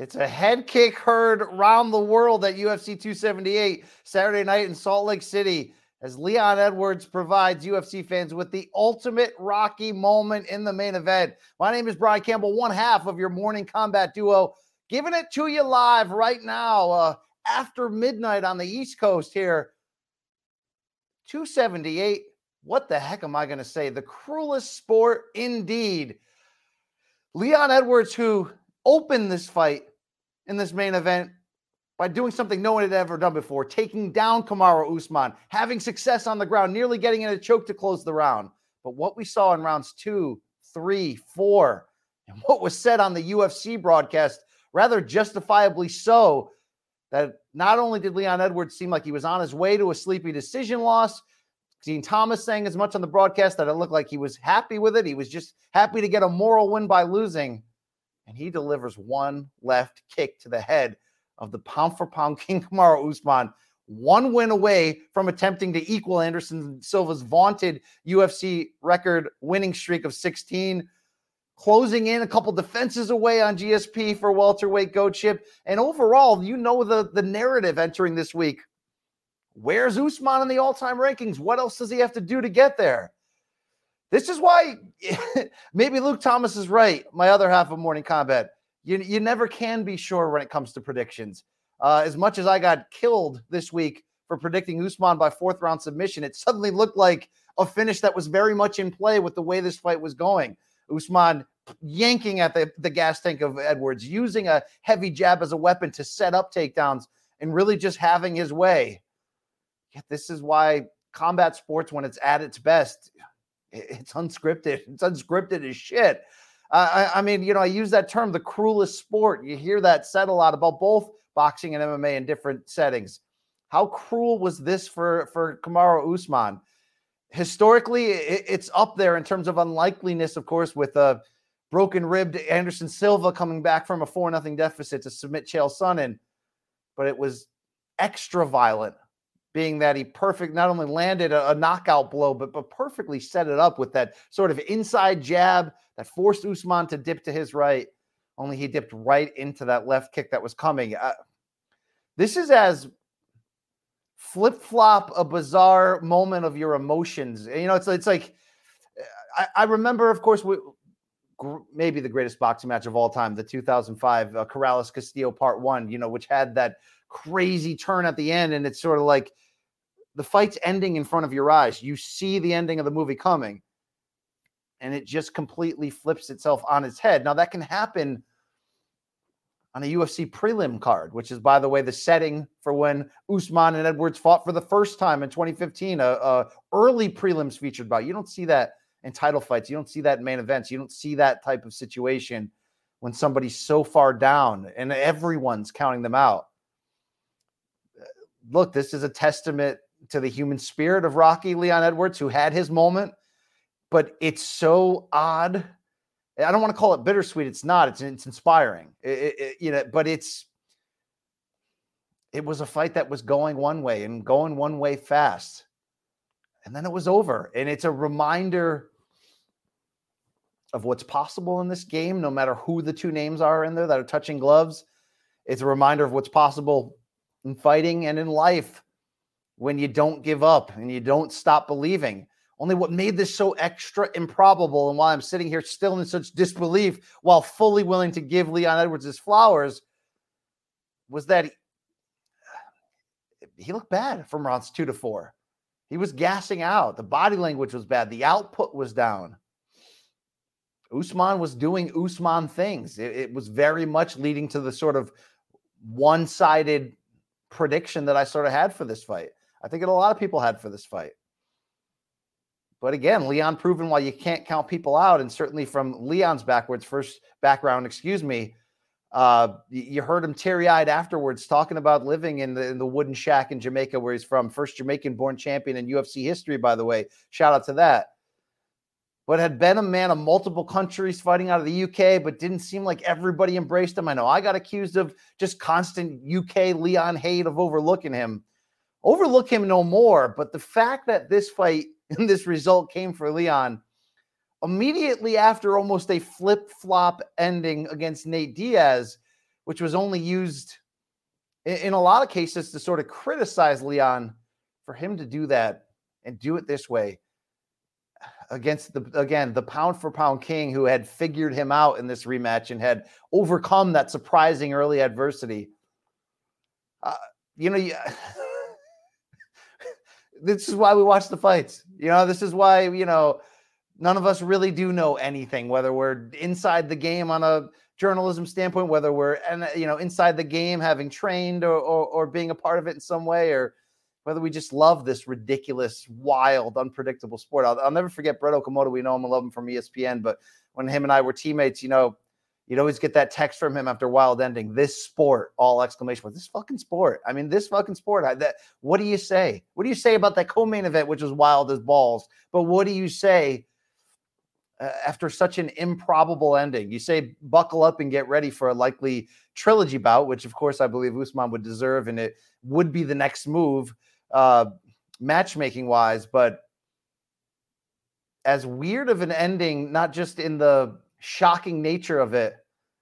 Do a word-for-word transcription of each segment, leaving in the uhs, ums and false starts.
It's a head kick heard around the world at U F C two seventy-eight Saturday night in Salt Lake City as Leon Edwards provides U F C fans with the ultimate Rocky moment in the main event. My name is Brian Campbell, one half of your morning combat duo, giving it to you live right now uh, after midnight on the East Coast here. two seventy-eight, what the heck am I going to say? The cruelest sport indeed. Leon Edwards, who opened this fight in this main event by doing something no one had ever done before, taking down Kamaru Usman, having success on the ground, nearly getting in a choke to close the round. But what we saw in rounds two, three, four, and what was said on the U F C broadcast, rather justifiably so, that not only did Leon Edwards seem like he was on his way to a sleepy decision loss, Dean Thomas saying as much on the broadcast that it looked like he was happy with it. He was just happy to get a moral win by losing. And he delivers one left kick to the head of the pound-for-pound King Kamaru Usman, one win away from attempting to equal Anderson Silva's vaunted U F C record winning streak of sixteen, closing in a couple defenses away on G S P for welterweight goat chip. And overall, you know the, the narrative entering this week. Where's Usman in the all-time rankings? What else does he have to do to get there? This is why maybe Luke Thomas is right, my other half of Morning Combat. You, you never can be sure when it comes to predictions. Uh, as much as I got killed this week for predicting Usman by fourth round submission, it suddenly looked like a finish that was very much in play with the way this fight was going. Usman yanking at the, the gas tank of Edwards, using a heavy jab as a weapon to set up takedowns and really just having his way. Yet this is why combat sports, when it's at its best, it's unscripted. It's unscripted as shit. Uh, I, I mean, you know, I use that term, the cruelest sport. You hear that said a lot about both boxing and M M A in different settings. How cruel was this for, for Kamaru Usman? Historically, it, it's up there in terms of unlikeliness, of course, with a broken-ribbed Anderson Silva coming back from a four nothing deficit to submit Chael Sonnen. But it was extra violent, being that he perfect not only landed a, a knockout blow, but, but perfectly set it up with that sort of inside jab that forced Usman to dip to his right, only he dipped right into that left kick that was coming. Uh, this is as flip-flop a bizarre moment of your emotions. You know, it's, it's like, I, I remember, of course, we, maybe the greatest boxing match of all time, the two thousand five uh, Corrales-Castillo Part One, you know, which had that crazy turn at the end, and it's sort of like the fight's ending in front of your eyes. You see the ending of the movie coming, and it just completely flips itself on its head. Now, that can happen on a U F C prelim card, which is, by the way, the setting for when Usman and Edwards fought for the first time in twenty fifteen, a, a early prelims featured bout. You don't see that in title fights. You don't see that in main events. You don't see that type of situation when somebody's so far down and everyone's counting them out. Look, this is a testament to the human spirit of Rocky Leon Edwards, who had his moment, but it's so odd. I don't want to call it bittersweet. It's not. It's it's inspiring. It, it, you know, but it's it was a fight that was going one way and going one way fast, and then it was over. And it's a reminder of what's possible in this game, no matter who the two names are in there that are touching gloves. It's a reminder of what's possible in fighting and in life when you don't give up and you don't stop believing. Only what made this so extra improbable, and why I'm sitting here still in such disbelief while fully willing to give Leon Edwards his flowers, was that he, he looked bad from rounds two to four. He was gassing out. The body language was bad. The output was down. Usman was doing Usman things. It, it was very much leading to the sort of one-sided prediction that I sort of had for this fight. I think a lot of people had for this fight. But again, Leon proven why you can't count people out. And certainly from Leon's backwards first background, excuse me, uh, you heard him teary-eyed afterwards talking about living in the, in the wooden shack in Jamaica where he's from. First Jamaican-born champion in U F C history, by the way. Shout out to that. But had been a man of multiple countries fighting out of the U K, but didn't seem like everybody embraced him. I know I got accused of just constant U K Leon hate, of overlooking him. Overlook him no more, but the fact that this fight and this result came for Leon immediately after almost a flip-flop ending against Nate Diaz which was only used in, in a lot of cases to sort of criticize Leon, for him to do that and do it this way against the, again, the pound for pound king who had figured him out in this rematch and had overcome that surprising early adversity. Uh, you know, yeah. This is why we watch the fights. You know, this is why, you know, none of us really do know anything, whether we're inside the game on a journalism standpoint, whether we're, and you know, inside the game, having trained or, or, or being a part of it in some way, or whether we just love this ridiculous, wild, unpredictable sport. I'll, I'll never forget Brett Okamoto. We know him and love him from E S P N, but when him and I were teammates, you know, you'd always get that text from him after Wild ending, this sport, all exclamation point, this fucking sport. I mean, this fucking sport. I, that, what do you say? What do you say about that co-main event, which was wild as balls? But what do you say uh, after such an improbable ending? You say, buckle up and get ready for a likely trilogy bout, which of course I believe Usman would deserve, and it would be the next move uh, matchmaking wise. But as weird of an ending, not just in the shocking nature of it,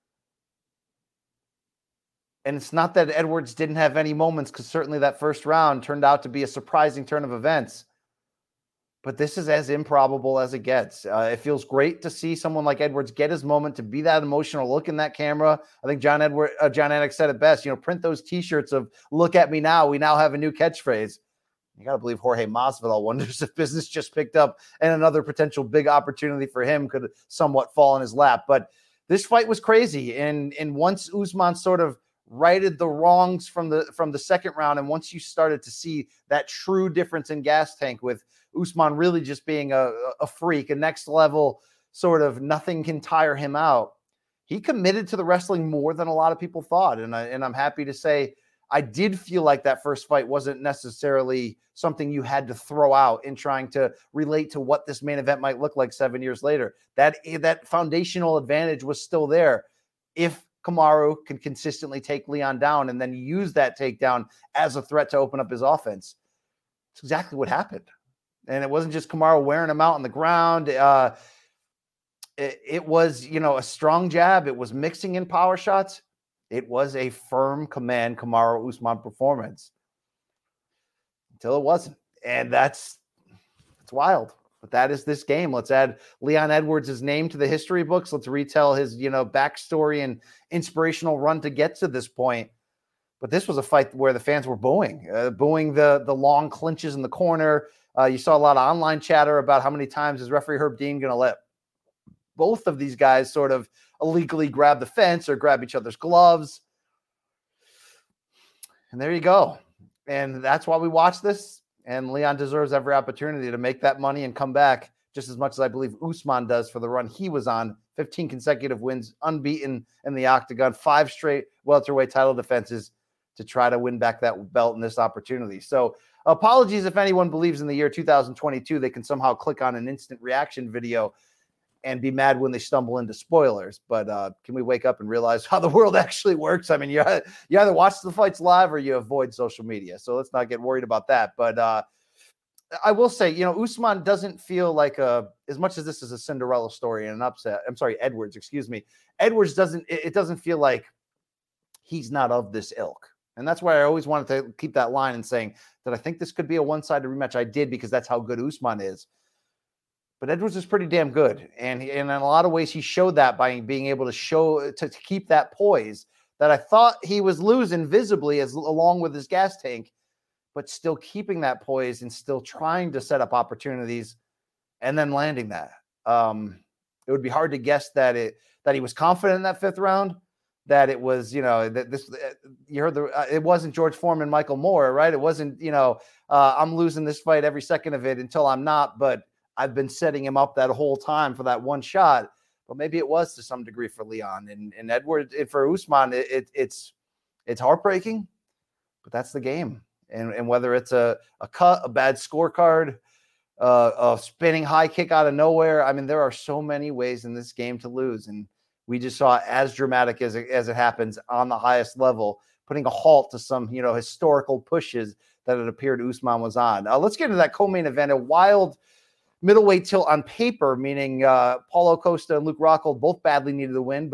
and it's not that Edwards didn't have any moments, because certainly that first round turned out to be a surprising turn of events, but this is as improbable as it gets. Uh, it feels great to see someone like Edwards get his moment, to be that emotional, look in that camera. I think John Edward, uh, John Anik said it best, you know, print those t-shirts of "look at me now, we now have a new catchphrase." You got to believe Jorge Masvidal wonders if business just picked up and another potential big opportunity for him could somewhat fall in his lap. But this fight was crazy. And, and once Usman sort of righted the wrongs from the, from the second round, and once you started to see that true difference in gas tank, with Usman really just being a, a freak, a next level sort of nothing can tire him out, he committed to the wrestling more than a lot of people thought. And, I, and I'm happy to say, I did feel like that first fight wasn't necessarily something you had to throw out in trying to relate to what this main event might look like seven years later. That, that foundational advantage was still there if Kamaru can consistently take Leon down and then use that takedown as a threat to open up his offense. It's exactly what happened. And it wasn't just Kamaru wearing him out on the ground. Uh, it, it was, you know, a strong jab. It was mixing in power shots. It was a firm command Kamaru Usman performance until it wasn't. And that's, that's wild. But that is this game. Let's add Leon Edwards' name to the history books. Let's retell his, you know, backstory and inspirational run to get to this point. But this was a fight where the fans were booing, uh, booing the, the long clinches in the corner. Uh, you saw a lot of online chatter about how many times is referee Herb Dean going to let both of these guys sort of illegally grab the fence or grab each other's gloves. And there you go. And that's why we watch this. And Leon deserves every opportunity to make that money and come back, just as much as I believe Usman does for the run he was on. fifteen consecutive wins, unbeaten in the octagon, five straight welterweight title defenses to try to win back that belt in this opportunity. So apologies if anyone believes in the year two thousand twenty-two, they can somehow click on an instant reaction video and be mad when they stumble into spoilers. But uh, can we wake up and realize how the world actually works? I mean, you, you either watch the fights live or you avoid social media. So let's not get worried about that. But uh, I will say, you know, Usman doesn't feel like a, as much as this is a Cinderella story and an upset, I'm sorry, Edwards, excuse me. Edwards doesn't, it, it doesn't feel like he's not of this ilk. And that's why I always wanted to keep that line and saying that I think this could be a one-sided rematch. I did, because that's how good Usman is. But Edwards is pretty damn good. And, and in a lot of ways, he showed that by being able to show, to, to keep that poise that I thought he was losing visibly as along with his gas tank, but still keeping that poise and still trying to set up opportunities and then landing that. Um, it would be hard to guess that it, that he was confident in that fifth round, that it was, you know, that this, you heard the, uh, it wasn't George Foreman, Michael Moore, right? It wasn't, you know, uh, I'm losing this fight every second of it until I'm not, but I've been setting him up that whole time for that one shot. But maybe it was to some degree for Leon and, and Edward. It, for Usman, it, it, it's it's heartbreaking, but that's the game. And, and whether it's a, a cut, a bad scorecard, uh, a spinning high kick out of nowhere, I mean, there are so many ways in this game to lose. And we just saw as dramatic as it, as it happens on the highest level, putting a halt to some, you know, historical pushes that it appeared Usman was on. Uh, let's get into that co-main event. A wild middleweight tilt on paper, meaning uh, Paulo Costa and Luke Rockhold both badly needed the win, but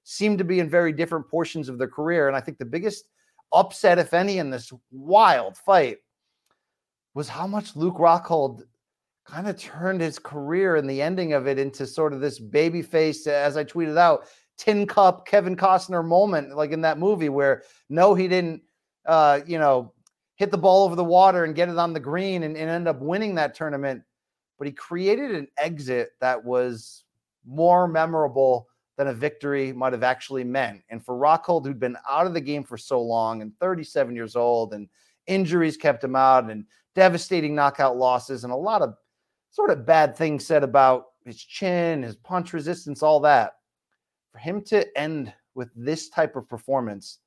seem to be in very different portions of their career. And I think the biggest upset, if any, in this wild fight was how much Luke Rockhold kind of turned his career and the ending of it into sort of this baby face, as I tweeted out, tin cup Kevin Costner moment, like in that movie where no, he didn't, uh, you know, hit the ball over the water and get it on the green and, and end up winning that tournament. But he created an exit that was more memorable than a victory might have actually meant. And for Rockhold, who'd been out of the game for so long and thirty-seven years old, and injuries kept him out, and devastating knockout losses, and a lot of sort of bad things said about his chin, his punch resistance, all that, for him to end with this type of performance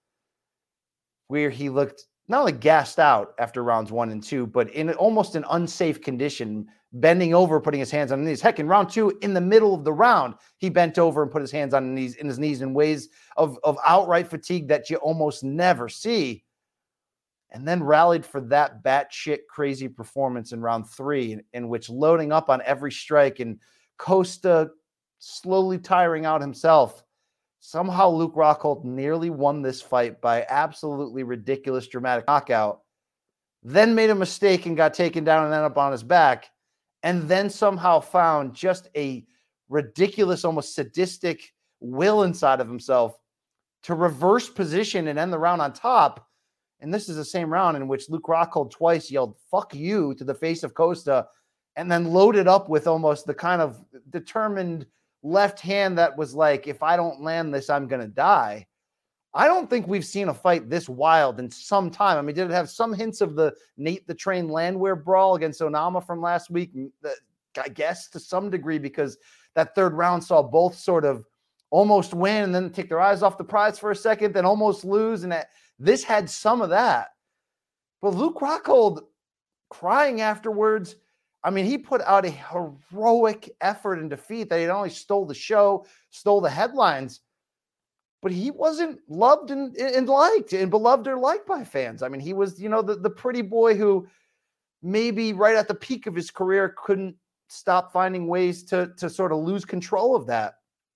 where he looked not only gassed out after rounds one and two, but in almost an unsafe condition, bending over, putting his hands on his knees. Heck, in round two, in the middle of the round, he bent over and put his hands on his knees, in his knees in ways of, of outright fatigue that you almost never see. And then rallied for that batshit crazy performance in round three, in, in which loading up on every strike and Costa slowly tiring out himself. Somehow Luke Rockhold nearly won this fight by absolutely ridiculous, dramatic knockout, then made a mistake and got taken down and ended up on his back, and then somehow found just a ridiculous, almost sadistic will inside of himself to reverse position and end the round on top. And this is the same round in which Luke Rockhold twice yelled, "Fuck you," to the face of Costa, and then loaded up with almost the kind of determined left hand that was like, if I don't land this, I'm going to die. I don't think we've seen a fight this wild in some time. I mean, did it have some hints of the Nate the Train Landwehr brawl against Onama from last week? I guess to some degree, because that third round saw both sort of almost win and then take their eyes off the prize for a second, then almost lose. And that, this had some of that. But Luke Rockhold crying afterwards, I mean, he put out a heroic effort in defeat that he not only stole the show, stole the headlines, but he wasn't loved and, and liked and beloved or liked by fans. I mean, he was, you know, the, the pretty boy who maybe right at the peak of his career couldn't stop finding ways to, to sort of lose control of that.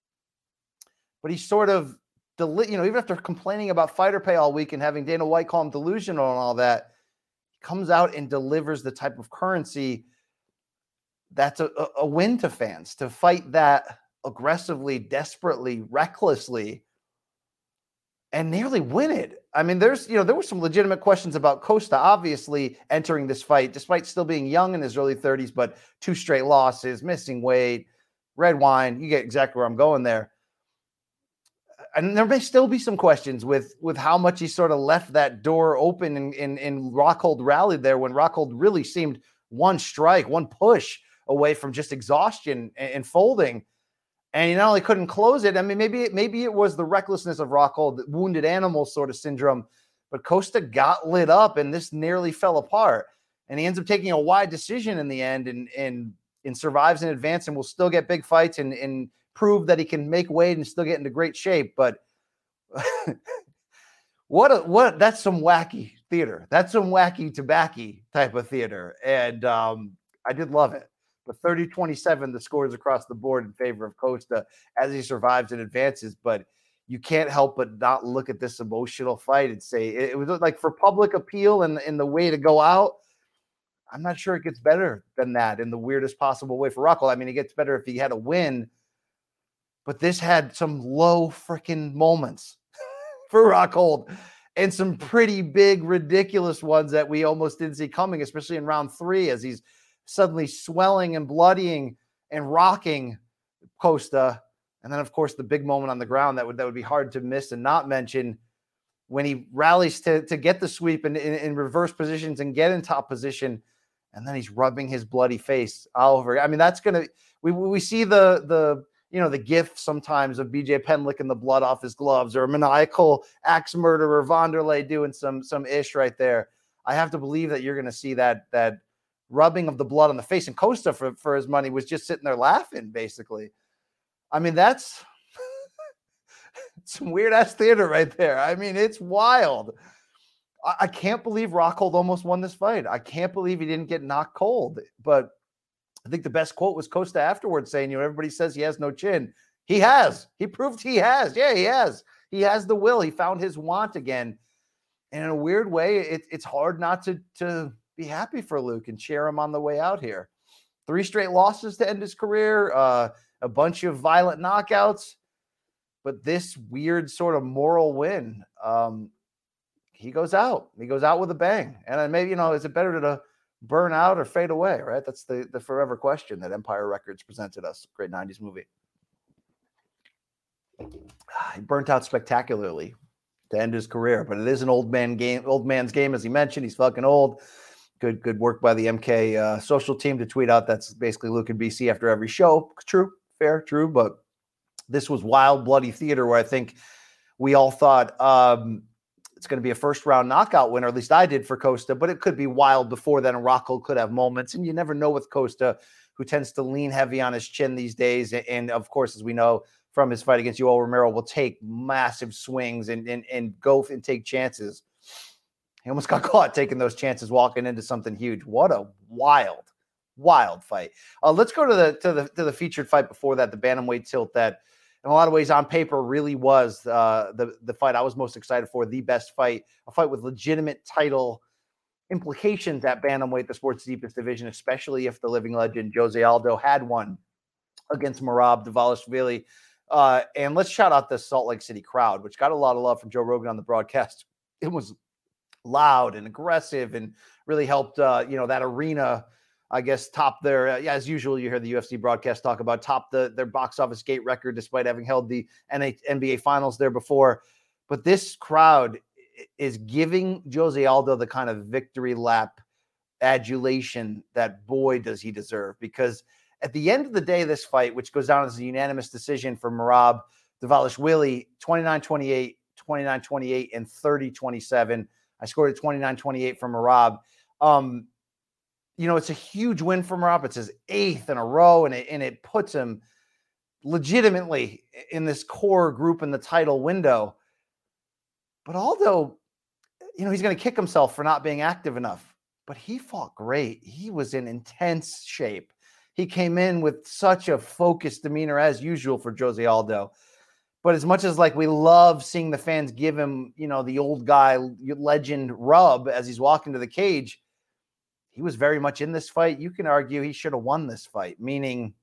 But he sort of, deli- you know, even after complaining about fighter pay all week and having Dana White call him delusional and all that, he comes out and delivers the type of currency that's a, a win to fans, to fight that aggressively, desperately, recklessly, and nearly win it. I mean, there's, you know, there were some legitimate questions about Costa, obviously, entering this fight, despite still being young in his early thirties, but two straight losses, missing weight, red wine. You get exactly where I'm going there. And there may still be some questions with, with how much he sort of left that door open and, and, and Rockhold rallied there when Rockhold really seemed one strike, one push away from just exhaustion and, and folding. And he not only couldn't close it, I mean, maybe, maybe it was the recklessness of Rockhold, the wounded animal sort of syndrome, but Costa got lit up and this nearly fell apart. And he ends up taking a wide decision in the end and, and, and survives in advance and will still get big fights and, and prove that he can make weight and still get into great shape. But what, a, what, that's some wacky theater. That's some wacky tobacco type of theater. And um, I did love it. But thirty twenty-seven, the scores across the board in favor of Costa as he survives and advances. But you can't help but not look at this emotional fight and say it, it was like for public appeal and, and the way to go out. I'm not sure it gets better than that in the weirdest possible way for Rockhold. I mean, it gets better if he had a win, but this had some low freaking moments for Rockhold and some pretty big, ridiculous ones that we almost didn't see coming, especially in round three as he's suddenly swelling and bloodying and rocking Costa. And then, of course, the big moment on the ground that would that would be hard to miss and not mention when he rallies to, to get the sweep in, in, in reverse positions and get in top position. And then he's rubbing his bloody face all over. I mean, that's going to – we we see the, the you know, the gif sometimes of B J Penn licking the blood off his gloves or a maniacal axe murderer Vanderlei doing some some ish right there. I have to believe that you're going to see that that – rubbing of the blood on the face, and Costa for, for his money was just sitting there laughing, basically. I mean, that's some weird ass theater right there. I mean, it's wild. I, I can't believe Rockhold almost won this fight. I can't believe he didn't get knocked cold. But I think the best quote was Costa afterwards saying, you know, everybody says he has no chin. He has. He proved he has. Yeah, he has. He has the will. He found his want again. And in a weird way, it, it's hard not to, to be happy for Luke and cheer him on the way out here. Three straight losses to end his career, uh, a bunch of violent knockouts, but this weird sort of moral win. Um, he goes out. He goes out with a bang. And maybe, you know, is it better to burn out or fade away, right? That's the, the forever question that Empire Records presented us. Great nineties movie. He burnt out spectacularly to end his career, but it is an old man game, old man's game, as he mentioned. He's fucking old. Good, good work by the M K uh, social team to tweet out that's basically Luke and B C after every show. True, fair, true, but this was wild, bloody theater where I think we all thought um, it's going to be a first round knockout win, or at least I did for Costa, but it could be wild before then. And Rockhold could have moments, and you never know with Costa, who tends to lean heavy on his chin these days. And of course, as we know from his fight against Yoel Romero, will take massive swings and, and, and go and take chances. He almost got caught taking those chances, walking into something huge. What a wild, wild fight. Uh, let's go to the to the to the featured fight before that, the bantamweight tilt that, in a lot of ways, on paper, really was uh, the the fight I was most excited for, the best fight, a fight with legitimate title implications at bantamweight, the sport's deepest division, especially if the living legend Jose Aldo had won against Merab Dvalishvili. Uh, and let's shout out the Salt Lake City crowd, which got a lot of love from Joe Rogan on the broadcast. It was loud and aggressive and really helped, uh, you know, that arena, I guess, top their, uh, yeah, as usual, you hear the U F C broadcast talk about top the, their box office gate record, despite having held the N B A finals there before. But this crowd is giving Jose Aldo the kind of victory lap adulation that, boy, does he deserve. Because at the end of the day, this fight, which goes down as a unanimous decision for Merab Dvalishvili, twenty-nine twenty-eight, twenty-nine twenty-eight, and thirty twenty-seven. I scored a twenty-nine twenty-eight for Merab. Um, you know, it's a huge win for Merab. It's his eighth in a row, and it, and it puts him legitimately in this core group in the title window. But Aldo, you know, he's going to kick himself for not being active enough. But he fought great. He was in intense shape. He came in with such a focused demeanor as usual for Jose Aldo. But as much as like we love seeing the fans give him, you know, the old guy legend rub as he's walking to the cage, he was very much in this fight. You can argue he should have won this fight, meaning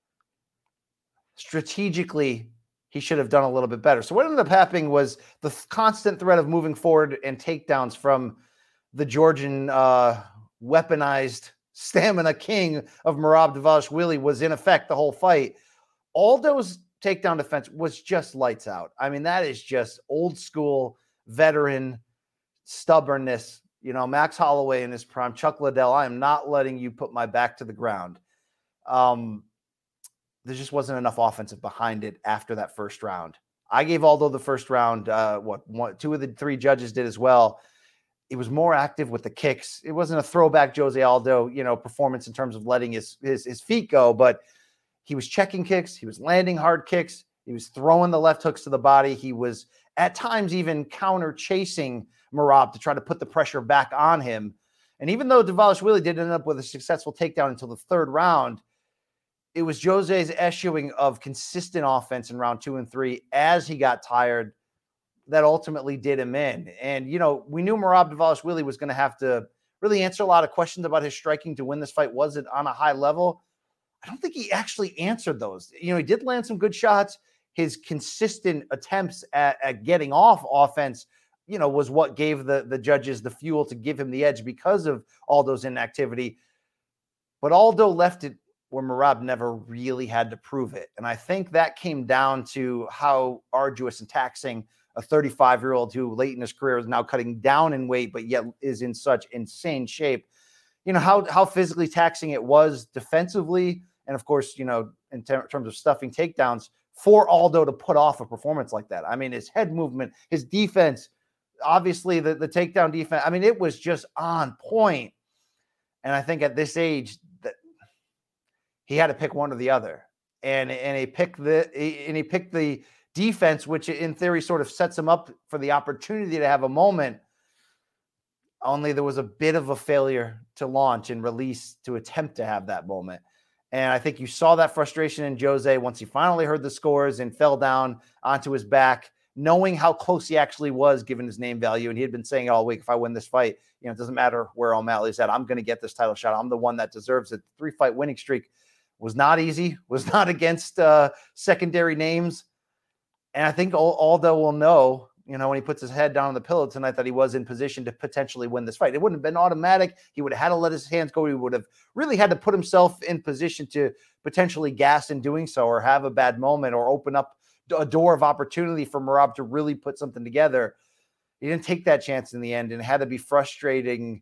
strategically he should have done a little bit better. So what ended up happening was the constant threat of moving forward and takedowns from the Georgian uh, weaponized stamina king of Merab Dvalishvili was in effect the whole fight. Aldo's takedown defense was just lights out. I mean, that is just old school veteran stubbornness. You know, Max Holloway in his prime, Chuck Liddell, I am not letting you put my back to the ground. Um, there just wasn't enough offensive behind it after that first round. I gave Aldo the first round. Uh, what one, two of the three judges did as well. It was more active with the kicks. It wasn't a throwback Jose Aldo, you know, performance in terms of letting his his, his feet go, but he was checking kicks. He was landing hard kicks. He was throwing the left hooks to the body. He was at times even counter chasing Merab to try to put the pressure back on him. And even though Dvalishvili did end up with a successful takedown until the third round, it was Jose's eschewing of consistent offense in round two and three as he got tired that ultimately did him in. And, you know, we knew Merab Dvalishvili was going to have to really answer a lot of questions about his striking to win this fight. Was it on a high level? I don't think he actually answered those. You know, he did land some good shots. His consistent attempts at, at getting off offense, you know, was what gave the, the judges the fuel to give him the edge because of Aldo's inactivity. But Aldo left it where Merab never really had to prove it. And I think that came down to how arduous and taxing a thirty-five-year-old who late in his career is now cutting down in weight, but yet is in such insane shape. You know, how, how physically taxing it was defensively. And of course, you know, in ter- terms of stuffing takedowns for Aldo to put off a performance like that. I mean, his head movement, his defense, obviously the, the takedown defense. I mean, it was just on point. And I think at this age that he had to pick one or the other. And, and he picked the, and he picked the defense, which in theory sort of sets him up for the opportunity to have a moment. Only there was a bit of a failure to launch and release to attempt to have that moment. And I think you saw that frustration in Jose once he finally heard the scores and fell down onto his back, knowing how close he actually was given his name value. And he had been saying all week, if I win this fight, you know, it doesn't matter where O'Malley's at, I'm going to get this title shot. I'm the one that deserves it. Three fight winning streak was not easy, was not against uh, secondary names. And I think Aldo will know, you know, when he puts his head down on the pillow tonight, that he was in position to potentially win this fight. It wouldn't have been automatic. He would have had to let his hands go. He would have really had to put himself in position to potentially gas in doing so, or have a bad moment, or open up a door of opportunity for Merab to really put something together. He didn't take that chance in the end, and it had to be frustrating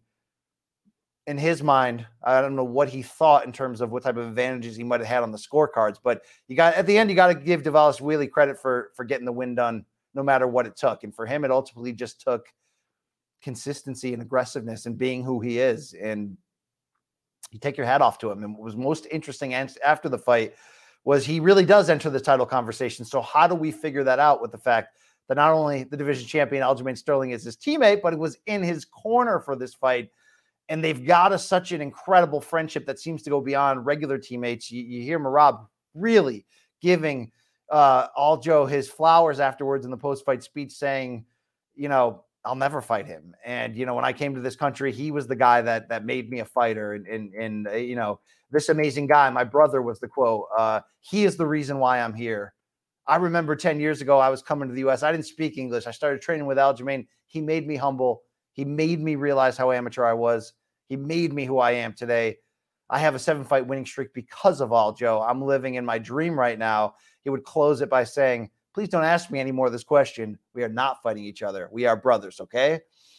in his mind. I don't know what he thought in terms of what type of advantages he might have had on the scorecards, but you got, at the end, you got to give Davalos Wheatley credit for, for getting the win done, no matter what it took. And for him, it ultimately just took consistency and aggressiveness and being who he is. And you take your hat off to him. And what was most interesting after the fight was he really does enter the title conversation. So how do we figure that out with the fact that not only the division champion Aljamain Sterling is his teammate, but it was in his corner for this fight. And they've got a, such an incredible friendship that seems to go beyond regular teammates. You, you hear Merab really giving uh, Aljo his flowers afterwards in the post-fight speech, saying, you know, I'll never fight him. And, you know, when I came to this country, he was the guy that that made me a fighter. And, and, and uh, you know, this amazing guy, my brother, was the quote, uh, he is the reason why I'm here. I remember ten years ago, I was coming to the U S. I didn't speak English. I started training with Aljamain. He made me humble. He made me realize how amateur I was. He made me who I am today. I have a seven-fight winning streak because of Aljo. I'm living in my dream right now. He would close it by saying, please don't ask me any more of this question. We are not fighting each other. We are brothers, okay?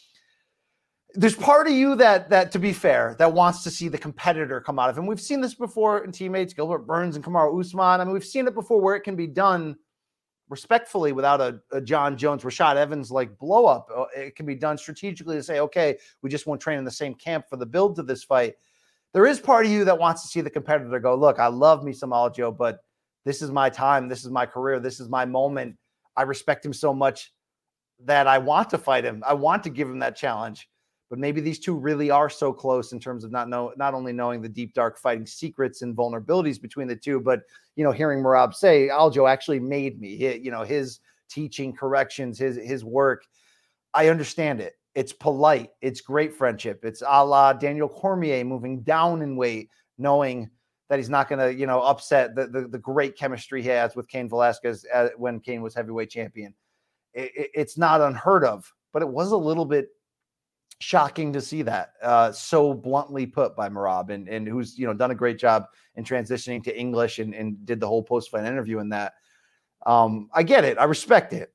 There's part of you that, that, to be fair, that wants to see the competitor come out of him. We've seen this before in teammates, Gilbert Burns and Kamaru Usman. I mean, we've seen it before where it can be done respectfully without a, a John Jones, Rashad Evans like blow up. It can be done strategically to say, okay, we just won't train in the same camp for the build to this fight. There is part of you that wants to see the competitor go, look, I love me some Aljo, but this is my time. This is my career. This is my moment. I respect him so much that I want to fight him. I want to give him that challenge. But maybe these two really are so close in terms of not know, not only knowing the deep, dark fighting secrets and vulnerabilities between the two, but, you know, hearing Merab say, Aljo actually made me, he, you know, his teaching, corrections, his, his work. I understand it. It's polite. It's great friendship. It's a la Daniel Cormier moving down in weight, knowing that he's not going to, you know, upset the, the, the great chemistry he has with Cain Velasquez uh, when Cain was heavyweight champion. It, it, it's not unheard of, but it was a little bit shocking to see that uh, so bluntly put by Merab, and, and who's, you know, done a great job in transitioning to English and, and did the whole post-fight interview in that. Um, I get it. I respect it.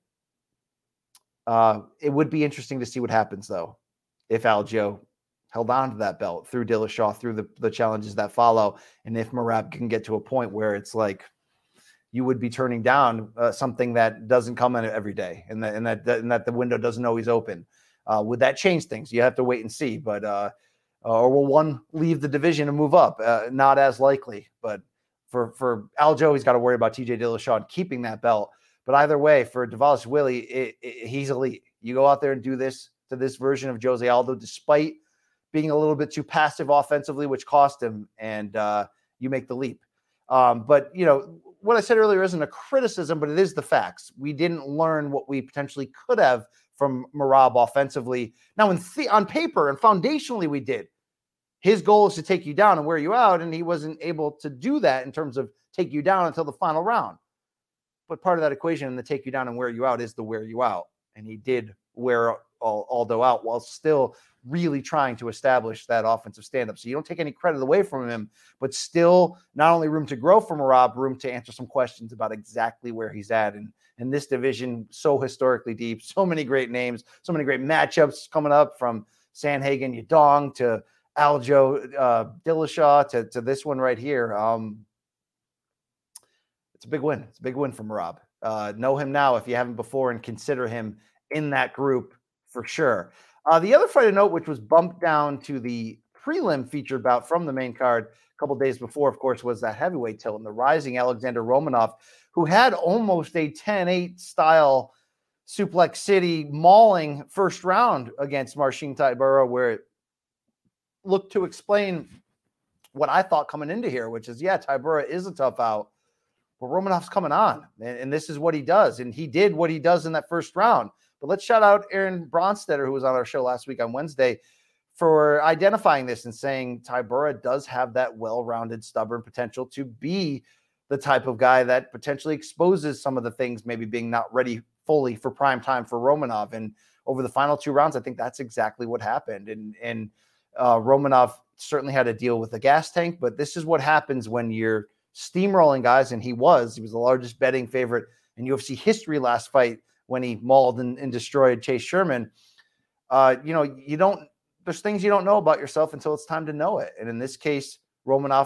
Uh, it would be interesting to see what happens, though, if Aljo held on to that belt through Dillashaw, through the, the challenges that follow, and if Merab can get to a point where it's like you would be turning down uh, something that doesn't come in every day, and that, and that, and that the window doesn't always open. Uh, would that change things? You have to wait and see. But uh, or will one leave the division and move up? Uh, not as likely. But for for Aljo, he's got to worry about T J Dillashaw and keeping that belt. But either way, for Davalos Wheatley, it, it, he's elite. You go out there and do this to this version of Jose Aldo, despite being a little bit too passive offensively, which cost him, and uh, you make the leap. Um, but, you know, what I said earlier isn't a criticism, but it is the facts. We didn't learn what we potentially could have from Merab offensively. Now, in the, on paper and foundationally, we did. His goal is to take you down and wear you out, and he wasn't able to do that in terms of take you down until the final round. But part of that equation in the take you down and wear you out is the wear you out. And he did wear Aldo out while still really trying to establish that offensive stand-up. So you don't take any credit away from him, but still not only room to grow from Merab, room to answer some questions about exactly where he's at. And in this division, so historically deep, so many great names, so many great matchups coming up, from Sandhagen, Yadong to Aljo, uh, Dillashaw to, to this one right here. Um, it's a big win. It's a big win for Merab. Uh, know him now if you haven't before, and consider him in that group for sure. Uh, the other fight of note, which was bumped down to the prelim featured bout from the main card a couple days before, of course, was that heavyweight tilt, and the rising Alexander Romanov, who had almost a ten eight style Suplex City mauling first round against Marcin Tybura, where it looked to explain what I thought coming into here, which is, yeah, Tybura is a tough out, but Romanov's coming on, and, and this is what he does. And he did what he does in that first round. But let's shout out Aaron Bronstetter, who was on our show last week on Wednesday, for identifying this and saying Tybura does have that well-rounded, stubborn potential to be the type of guy that potentially exposes some of the things maybe being not ready fully for prime time for Romanov. And over the final two rounds, I think that's exactly what happened. And, and uh, Romanov certainly had to deal with the gas tank, but this is what happens when you're steamrolling guys. And he was, he was the largest betting favorite in U F C history last fight when he mauled and, and destroyed Chase Sherman. Uh, you know, you don't, there's things you don't know about yourself until it's time to know it. And in this case, Romanov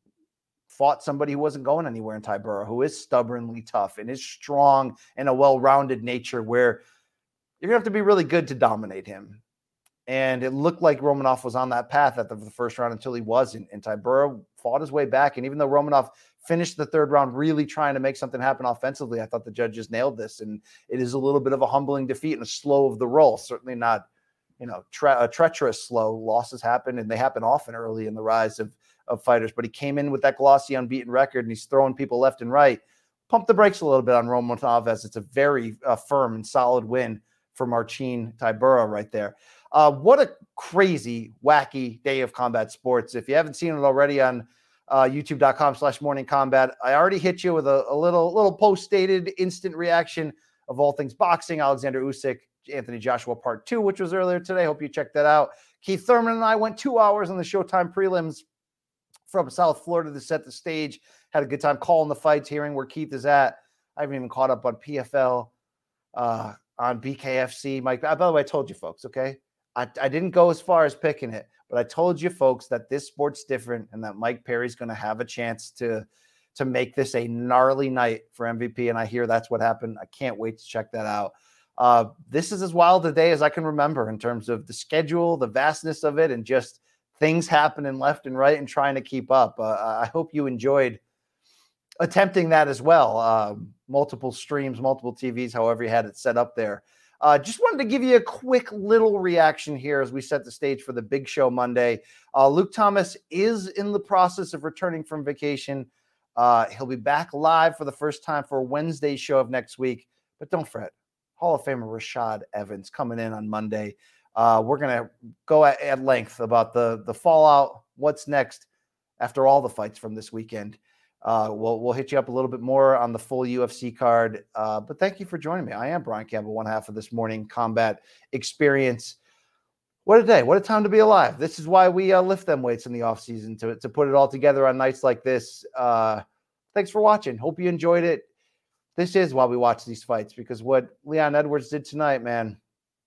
fought somebody who wasn't going anywhere in Tybura, who is stubbornly tough and is strong and a well-rounded nature where you're going to have to be really good to dominate him. And it looked like Romanov was on that path at the, the first round until he wasn't. And Tybura fought his way back. And even though Romanov finished the third round really trying to make something happen offensively, I thought the judges nailed this. And it is a little bit of a humbling defeat and a slow of the roll. Certainly not, you know, tre- a treacherous slow. Losses happen, and they happen often early in the rise of, of fighters. But he came in with that glossy, unbeaten record, and he's throwing people left and right. Pump the brakes a little bit on Romanov, as it's a very uh, firm and solid win for Marcin Tybura right there. Uh, what a crazy, wacky day of combat sports. If you haven't seen it already on uh, youtube.com slash morning combat, I already hit you with a, a little little post-stated instant reaction of all things boxing. Alexander Usyk, Anthony Joshua part two, which was earlier today. Hope you checked that out. Keith Thurman and I went two hours on the Showtime prelims from South Florida to set the stage. Had a good time calling the fights, hearing where Keith is at. I haven't even caught up on P F L, uh, on B K F C. Mike, by the way, I told you folks, okay? I, I didn't go as far as picking it, but I told you folks that this sport's different and that Mike Perry's going to have a chance to, to make this a gnarly night for M V P. And I hear that's what happened. I can't wait to check that out. Uh, this is as wild a day as I can remember in terms of the schedule, the vastness of it, and just things happening left and right and trying to keep up. Uh, I hope you enjoyed attempting that as well. Uh, multiple streams, multiple T Vs, however you had it set up there. Uh, just wanted to give you a quick little reaction here as we set the stage for the big show Monday. Uh, Luke Thomas is in the process of returning from vacation. Uh, he'll be back live for the first time for Wednesday's show of next week. But don't fret. Hall of Famer Rashad Evans coming in on Monday. Uh, we're going to go at, at length about the, the fallout, what's next after all the fights from this weekend. Uh, we'll, we'll hit you up a little bit more on the full U F C card. Uh, but thank you for joining me. I am Brian Campbell, one half of this morning combat experience. What a day. What a time to be alive. This is why we uh, lift them weights in the off season, to, to put it all together on nights like this. Uh, thanks for watching. Hope you enjoyed it. This is why we watch these fights, because what Leon Edwards did tonight, man.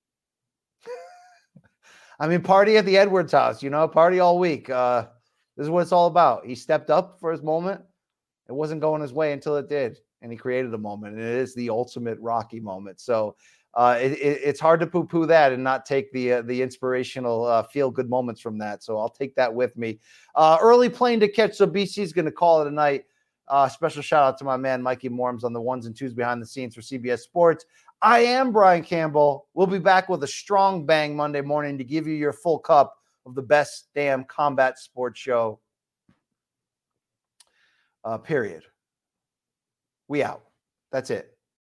I mean, party at the Edwards house, you know, party all week. Uh, this is what it's all about. He stepped up for his moment. It wasn't going his way until it did, and he created a moment, and it is the ultimate Rocky moment. So uh, it, it, it's hard to poo-poo that and not take the uh, the inspirational uh, feel-good moments from that. So I'll take that with me. Uh, early plane to catch, so B C is going to call it a night. Uh, special shout-out to my man Mikey Morms on the ones and twos behind the scenes for C B S Sports. I am Brian Campbell. We'll be back with a strong bang Monday morning to give you your full cup of the best damn combat sports show. Uh, period. We out. That's it.